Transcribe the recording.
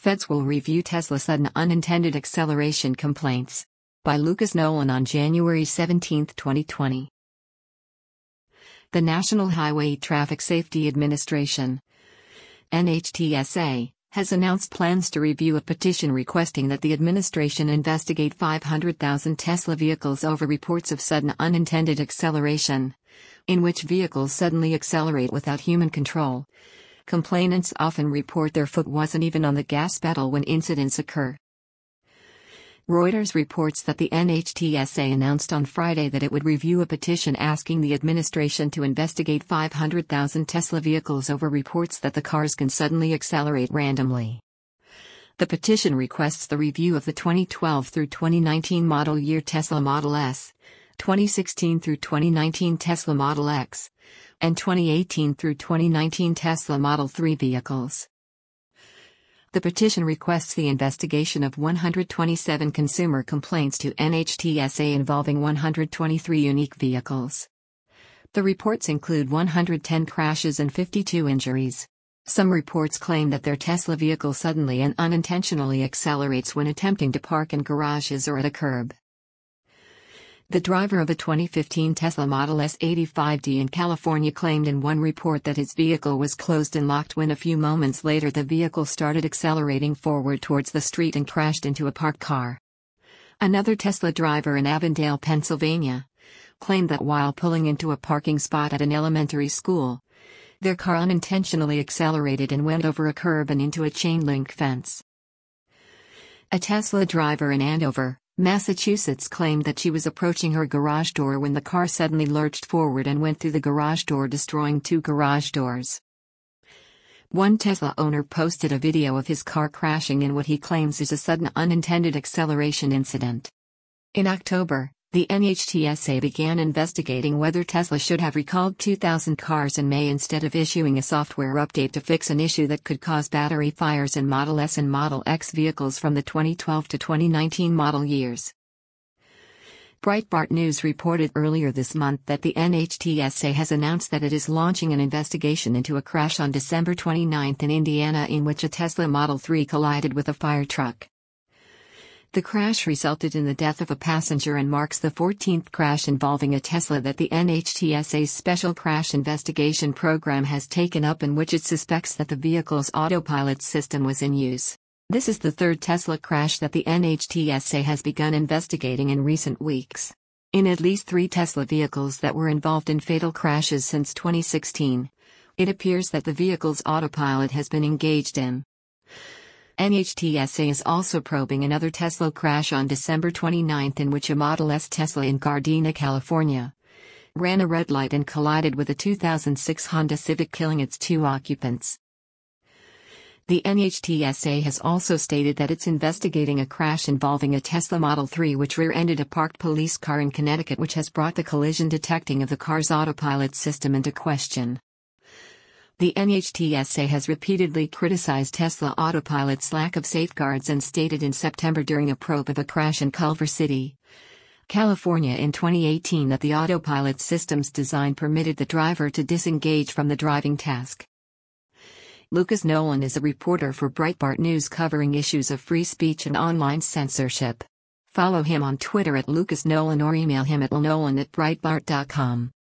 Feds will review Tesla sudden unintended acceleration complaints. By Lucas Nolan on January 17, 2020. The National Highway Traffic Safety Administration, NHTSA, has announced plans to review a petition requesting that the administration investigate 500,000 Tesla vehicles over reports of sudden unintended acceleration, in which vehicles suddenly accelerate without human control. Complainants often report their foot wasn't even on the gas pedal when incidents occur. Reuters reports that the NHTSA announced on Friday that it would review a petition asking the administration to investigate 500,000 Tesla vehicles over reports that the cars can suddenly accelerate randomly. The petition requests the review of the 2012 through 2019 model year Tesla Model S, 2016 through 2019 Tesla Model X, and 2018 through 2019 Tesla Model 3 vehicles. The petition requests the investigation of 127 consumer complaints to NHTSA involving 123 unique vehicles. The reports include 110 crashes and 52 injuries. Some reports claim that their Tesla vehicle suddenly and unintentionally accelerates when attempting to park in garages or at a curb. The driver of a 2015 Tesla Model S 85D in California claimed in one report that his vehicle was closed and locked when a few moments later the vehicle started accelerating forward towards the street and crashed into a parked car. Another Tesla driver in Avondale, Pennsylvania, claimed that while pulling into a parking spot at an elementary school, their car unintentionally accelerated and went over a curb and into a chain-link fence. A Tesla driver in Andover, Massachusetts claimed that she was approaching her garage door when the car suddenly lurched forward and went through the garage door, destroying 2 garage doors. One Tesla owner posted a video of his car crashing in what he claims is a sudden unintended acceleration incident. In October, the NHTSA began investigating whether Tesla should have recalled 2,000 cars in May instead of issuing a software update to fix an issue that could cause battery fires in Model S and Model X vehicles from the 2012 to 2019 model years. Breitbart News reported earlier this month that the NHTSA has announced that it is launching an investigation into a crash on December 29 in Indiana in which a Tesla Model 3 collided with a fire truck. The crash resulted in the death of a passenger and marks the 14th crash involving a Tesla that the NHTSA's Special Crash Investigation Program has taken up, in which it suspects that the vehicle's autopilot system was in use. This is the third Tesla crash that the NHTSA has begun investigating in recent weeks. In at least 3 Tesla vehicles that were involved in fatal crashes since 2016, it appears that the vehicle's autopilot has been engaged in. NHTSA is also probing another Tesla crash on December 29 in which a Model S Tesla in Gardena, California, ran a red light and collided with a 2006 Honda Civic, killing its 2 occupants. The NHTSA has also stated that it's investigating a crash involving a Tesla Model 3 which rear-ended a parked police car in Connecticut, which has brought the collision detecting of the car's autopilot system into question. The NHTSA has repeatedly criticized Tesla Autopilot's lack of safeguards and stated in September during a probe of a crash in Culver City, California in 2018 that the autopilot system's design permitted the driver to disengage from the driving task. Lucas Nolan is a reporter for Breitbart News covering issues of free speech and online censorship. Follow him on Twitter at Lucas Nolan or email him at lnolan@breitbart.com.